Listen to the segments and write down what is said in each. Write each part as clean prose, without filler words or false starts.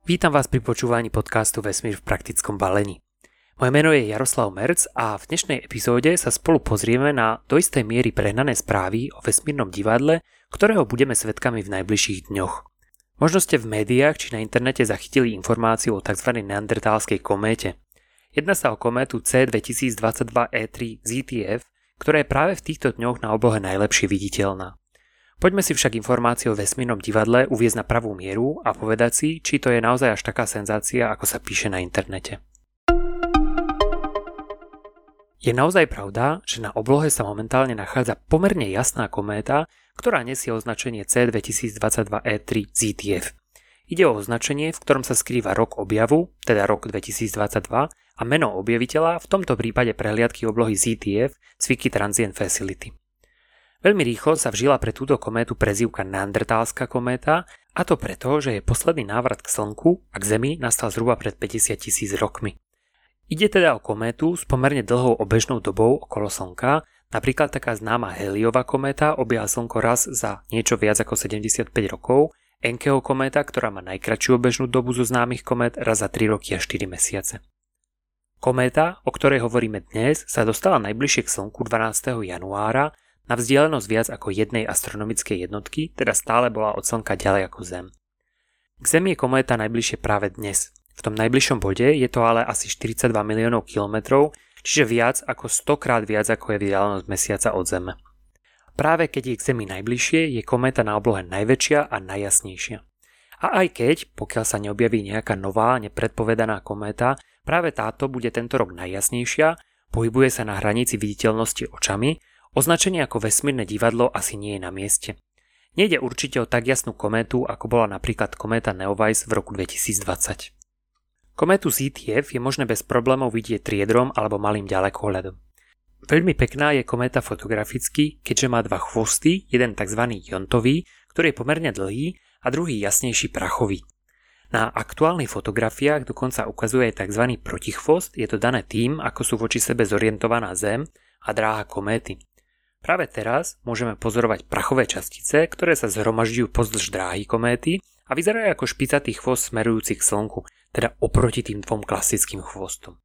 Vítam vás pri počúvaní podcastu Vesmír v praktickom balení. Moje meno je Jaroslav Merc a v dnešnej epizóde sa spolu pozrieme na do istej miery prehnané správy o vesmírnom divadle, ktorého budeme svedkami v najbližších dňoch. Možno ste v médiách či na internete zachytili informáciu o tzv. Neandertálskej kométe. Jedná sa o kométu C2022E3 ZTF, ktorá je práve v týchto dňoch na oblohe najlepšie viditeľná. Poďme si však informácie o vesmírnom divadle uviesť na pravú mieru a povedať si, či to je naozaj až taká senzácia, ako sa píše na internete. Je naozaj pravda, že na oblohe sa momentálne nachádza pomerne jasná kométa, ktorá nesie označenie C2022E3 ZTF. Ide o označenie, v ktorom sa skrýva rok objavu, teda rok 2022, a meno objaviteľa, v tomto prípade prehliadky oblohy ZTF, Zwicky Transient Facility. Veľmi rýchlo sa vžila pre túto kométu prezývka Neandertálska kométa, a to preto, že jej posledný návrat k Slnku a k Zemi nastal zhruba pred 50 000 rokmi. Ide teda o kométu s pomerne dlhou obežnou dobou okolo Slnka, napríklad taká známa Halleyova kométa obieha Slnko raz za niečo viac ako 75 rokov, Enckeho kométa, ktorá má najkratšiu obežnú dobu zo známych komét, raz za 3 roky a 4 mesiace. Kométa, o ktorej hovoríme dnes, sa dostala najbližšie k Slnku 12. januára, na vzdialenosť viac ako jednej astronomickej jednotky, teda stále bola od Slnka ďalej ako Zem. K Zemi je kométa najbližšie práve dnes. V tom najbližšom bode je to ale asi 42 miliónov kilometrov, čiže viac ako 100 krát viac ako je vzdialenosť Mesiaca od Zeme. Práve keď je k Zemi najbližšie, je kométa na oblohe najväčšia a najjasnejšia. A aj keď, pokiaľ sa neobjaví nejaká nová, nepredpovedaná kométa, práve táto bude tento rok najjasnejšia, pohybuje sa na hranici viditeľnosti očami. Označenie ako vesmírne divadlo asi nie je na mieste. Nejde určite o tak jasnú kométu, ako bola napríklad kométa Neowise v roku 2020. Kométu ZTF je možné bez problémov vidieť triedrom alebo malým ďalekohľadom. Veľmi pekná je kométa fotograficky, keďže má dva chvosty, jeden tzv. Jontový, ktorý je pomerne dlhý, a druhý jasnejší prachový. Na aktuálnych fotografiách dokonca ukazuje aj tzv. Protichvost, je to dané tým, ako sú voči sebe zorientovaná Zem a dráha kométy. Práve teraz môžeme pozorovať prachové častice, ktoré sa zhromažďujú pozdĺž dráhy kométy a vyzerajú ako špicatý chvost smerujúci k Slnku, teda oproti tým dvom klasickým chvostom.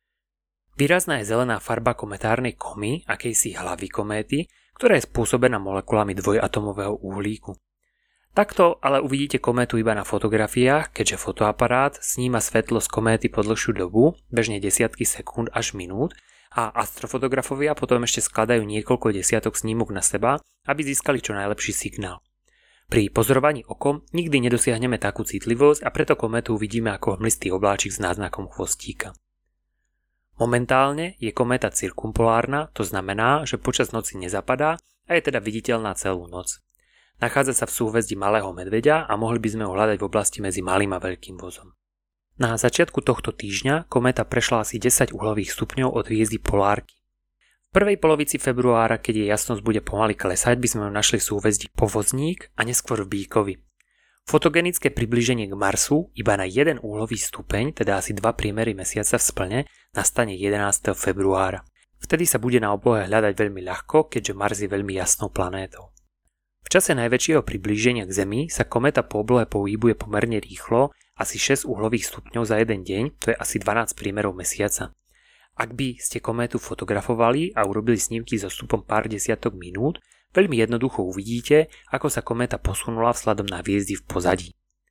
Výrazná je zelená farba kometárnej komy, akejsi hlavy kométy, ktorá je spôsobená molekulami dvojatomového uhlíku. Takto ale uvidíte kométu iba na fotografiách, keďže fotoaparát sníma svetlo z kométy po dlhšiu dobu, bežne desiatky sekúnd až minút, a astrofotografovia potom ešte skladajú niekoľko desiatok snímok na seba, aby získali čo najlepší signál. Pri pozorovaní okom nikdy nedosiahneme takú citlivosť a preto kométu uvidíme ako hmlistý obláčik s náznakom chvostíka. Momentálne je kométa cirkumpolárna, to znamená, že počas noci nezapadá a je teda viditeľná celú noc. Nachádza sa v súhvezdí Malého medveďa a mohli by sme ho hľadať v oblasti medzi Malým a Veľkým vozom. Na začiatku tohto týždňa kométa prešla asi 10 uhlových stupňov od hviezdy Polárky. V prvej polovici februára, keď jej jasnosť bude pomaly klesať, by sme ju našli v súhvezdí Povozník a neskôr v Bíkovi. Fotogenické priblíženie k Marsu iba na jeden uhlový stupeň, teda asi 2 priemery mesiaca v splne, nastane 11. februára. Vtedy sa bude na oblohe hľadať veľmi ľahko, keďže Mars je veľmi jasnou planétou. V čase najväčšieho priblíženia k Zemi sa kométa po oblohe pohybuje pomerne rýchlo, asi 6 uhlových stupňov za jeden deň, to je asi 12 priemerov mesiaca. Ak by ste kométu fotografovali a urobili snímky so vstupom pár desiatok minút, veľmi jednoducho uvidíte, ako sa kométa posunula vzhľadom na hviezdy v pozadí.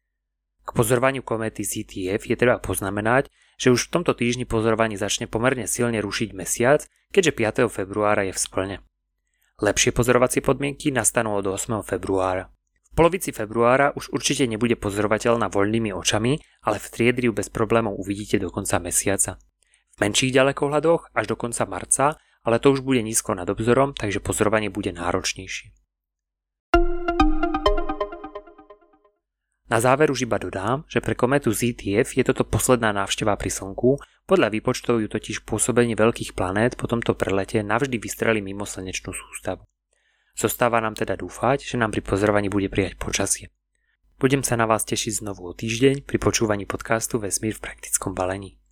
K pozorovaniu kométy ZTF je treba poznamenať, že už v tomto týždni pozorovanie začne pomerne silne rušiť mesiac, keďže 5. februára je v splne. Lepšie pozorovacie podmienky nastanú od 8. februára. V polovici februára už určite nebude pozorovateľná voľnými očami, ale v triedri ju bez problémov uvidíte do konca mesiaca. V menších ďalekohľadoch až do konca marca, ale to už bude nízko nad obzorom, takže pozorovanie bude náročnejšie. Na záver už iba dodám, že pre kométu ZTF je toto posledná návšteva pri Slnku, podľa výpočtov ju totiž pôsobenie veľkých planét po tomto prelete navždy vystrelí mimo slnečnú sústavu. Zostáva nám teda dúfať, že nám pri pozorovaní bude prijať počasie. Budem sa na vás tešiť znovu o týždeň pri počúvaní podcastu Vesmír v praktickom balení.